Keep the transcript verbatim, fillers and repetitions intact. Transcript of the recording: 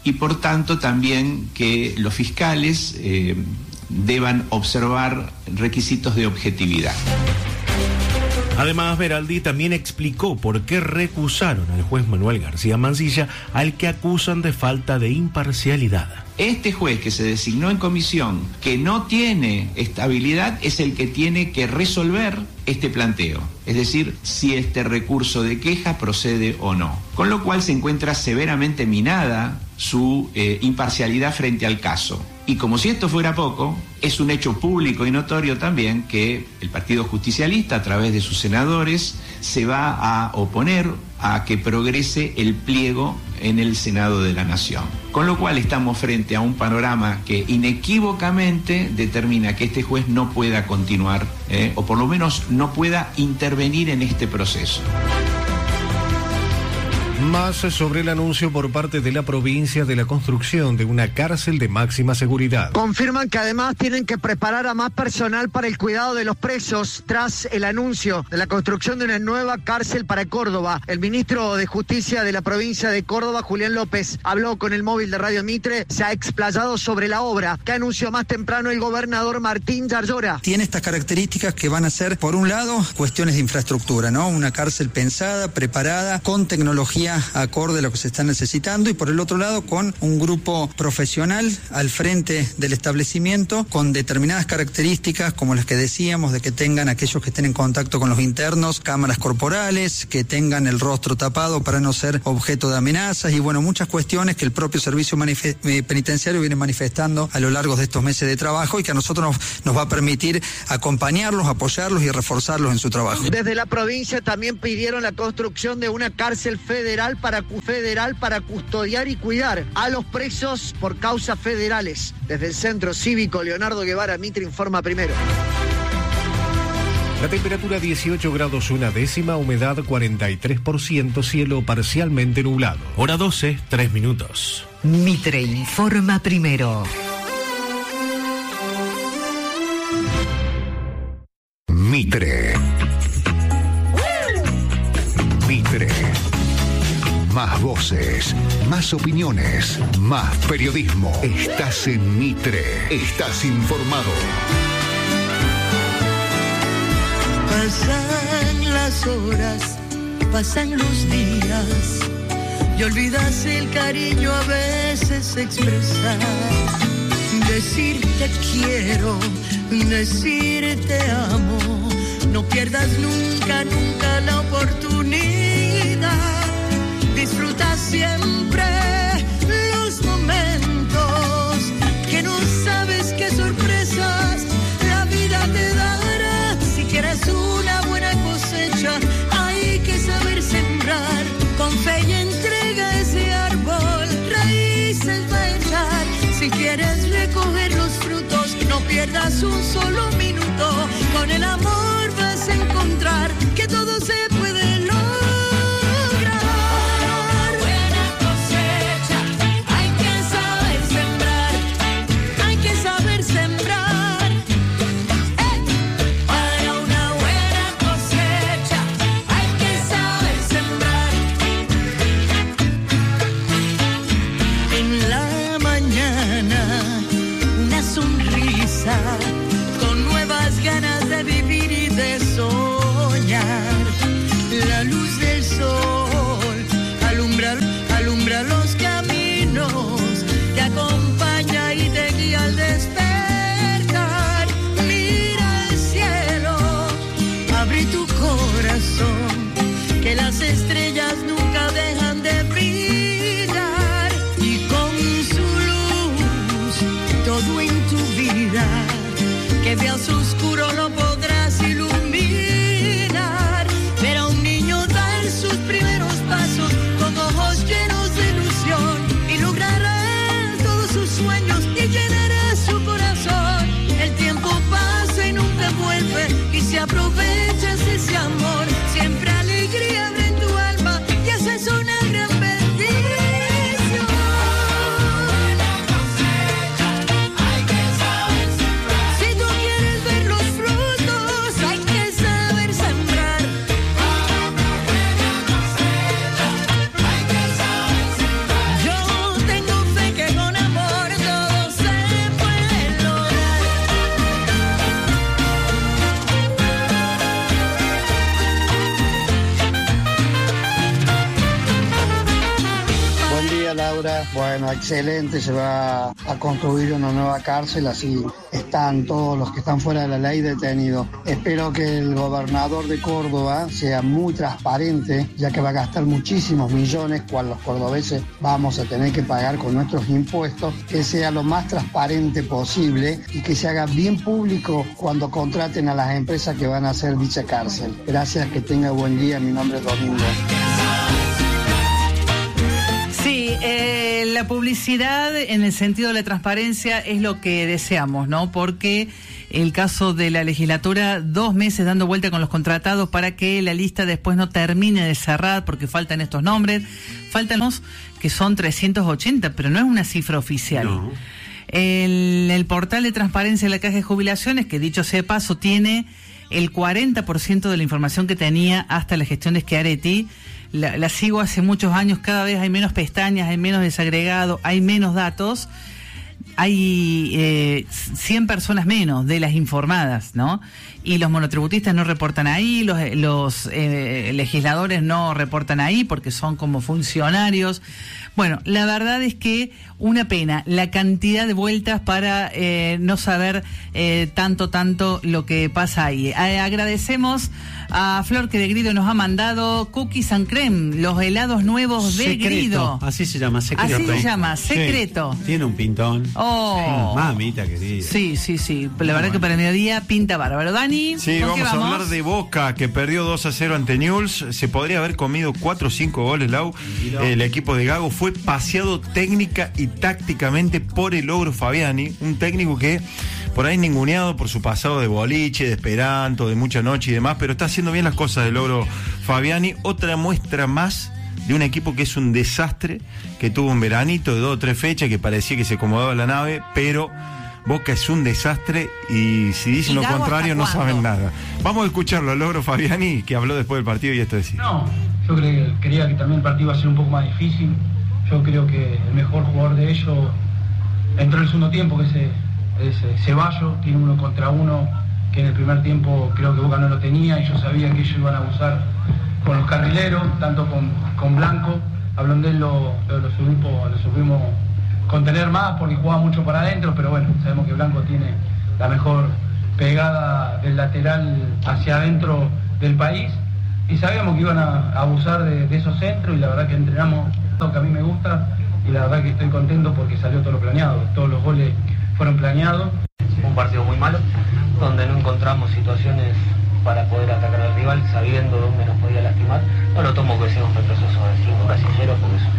y por tanto también que los fiscales eh, deban observar requisitos de objetividad. Además, Beraldi también explicó por qué recusaron al juez Manuel García Mansilla, al que acusan de falta de imparcialidad. Este juez que se designó en comisión, que no tiene estabilidad, es el que tiene que resolver este planteo, es decir, si este recurso de queja procede o no. Con lo cual se encuentra severamente minada su eh, imparcialidad frente al caso. Y como si esto fuera poco, es un hecho público y notorio también que el Partido Justicialista, a través de sus senadores, se va a oponer a que progrese el pliego en el Senado de la Nación. Con lo cual estamos frente a un panorama que inequívocamente determina que este juez no pueda continuar, eh, o por lo menos no pueda intervenir en este proceso. Más sobre el anuncio por parte de la provincia de la construcción de una cárcel de máxima seguridad. Confirman que además tienen que preparar a más personal para el cuidado de los presos tras el anuncio de la construcción de una nueva cárcel para Córdoba. El ministro de Justicia de la provincia de Córdoba, Julián López, habló con el móvil de Radio Mitre, se ha explayado sobre la obra que anunció más temprano el gobernador Martín Yarlora. Tiene estas características que van a ser, por un lado, cuestiones de infraestructura, ¿no? Una cárcel pensada, preparada, con tecnología acorde a lo que se está necesitando, y por el otro lado con un grupo profesional al frente del establecimiento con determinadas características como las que decíamos, de que tengan aquellos que estén en contacto con los internos cámaras corporales, que tengan el rostro tapado para no ser objeto de amenazas, y bueno, muchas cuestiones que el propio servicio manife- eh, penitenciario viene manifestando a lo largo de estos meses de trabajo, y que a nosotros nos, nos va a permitir acompañarlos, apoyarlos y reforzarlos en su trabajo. Desde la provincia también pidieron la construcción de una cárcel federal para, federal para custodiar y cuidar a los presos por causas federales. Desde el Centro Cívico Leonardo Guevara, Mitre informa primero. La temperatura dieciocho grados una décima, humedad cuarenta y tres por ciento, cielo parcialmente nublado. Hora doce, tres minutos. Mitre informa primero. Mitre. Mitre. Más voces, más opiniones, más periodismo. Estás en Mitre. Estás informado. Pasan las horas, pasan los días, y olvidas el cariño a veces expresar. Decir te quiero, decir te amo, no pierdas nunca, nunca la oportunidad. Disfruta siempre los momentos, que no sabes qué sorpresas la vida te dará. Si quieres una buena cosecha, hay que saber sembrar. Con fe y entrega ese árbol, raíces va a echar. Si quieres recoger los frutos, no pierdas un solo minuto. Con el amor vas a encontrar que todo se puede lograr. Con nuevas ganas de vivir y Laura. Bueno, excelente, se va a construir una nueva cárcel, así están todos los que están fuera de la ley detenidos. Espero que el gobernador de Córdoba sea muy transparente, ya que va a gastar muchísimos millones, cual los cordobeses vamos a tener que pagar con nuestros impuestos, que sea lo más transparente posible y que se haga bien público cuando contraten a las empresas que van a hacer dicha cárcel. Gracias, que tenga buen día. Mi nombre es Domingo. Sí, eh, la publicidad en el sentido de la transparencia es lo que deseamos, ¿no? Porque el caso de la legislatura, dos meses dando vuelta con los contratados para que la lista después no termine de cerrar porque faltan estos nombres, faltan los que son trescientos ochenta, pero no es una cifra oficial. No. El, el portal de transparencia de la Caja de Jubilaciones, que dicho sea de paso, tiene el cuarenta por ciento de la información que tenía hasta la gestión de Schiaretti. La, la sigo hace muchos años, cada vez hay menos pestañas, hay menos desagregado, hay menos datos, hay eh, cien personas menos de las informadas, ¿no? Y los monotributistas no reportan ahí, los, los eh, legisladores no reportan ahí porque son como funcionarios. Bueno, la verdad es que una pena la cantidad de vueltas para eh, no saber eh, tanto, tanto lo que pasa ahí. Eh, agradecemos a Flor, que de Grido nos ha mandado cookies and creme, los helados nuevos de secreto, Grido. Así se llama, secreto. Así se llama, secreto. Sí, tiene un pintón. Oh. Sí, mamita querida. Sí, sí, sí. La verdad bueno. que para el mediodía pinta bárbaro. Dani, sí, vamos, vamos a hablar de Boca, que perdió dos a cero ante Newell's. Se podría haber comido cuatro o cinco goles, Lau. El equipo de Gago fue paseado técnica y tácticamente por el Ogro Fabiani, un técnico que por ahí ninguneado por su pasado de boliche, de esperanto, de mucha noche y demás, pero está haciendo bien las cosas del Ogro Fabiani. Otra muestra más de un equipo que es un desastre, que tuvo un veranito de dos o tres fechas que parecía que se acomodaba la nave, pero Boca es un desastre y si dicen lo contrario no saben nada. Vamos a escucharlo al Ogro Fabiani, que habló después del partido, y esto decía. No, yo creo, creía que también el partido iba a ser un poco más difícil. Yo creo que el mejor jugador de ellos entró en el segundo tiempo, que es, es Ceballos, tiene uno contra uno, que en el primer tiempo creo que Boca no lo tenía, y yo sabía que ellos iban a abusar con los carrileros, tanto con, con Blanco. A Blondel lo, lo, lo, subimos, lo subimos contener más porque jugaba mucho para adentro, pero bueno, sabemos que Blanco tiene la mejor pegada del lateral hacia adentro del país, y sabíamos que iban a, a abusar de, de esos centros, y la verdad que entrenamos lo que a mí me gusta, y la verdad que estoy contento porque salió todo lo planeado, todos los goles fueron planeados. Un partido muy malo, donde no encontramos situaciones para poder atacar al rival, sabiendo dónde nos podía lastimar. No lo tomo que sea un retroceso de cinco, casi cero, porque es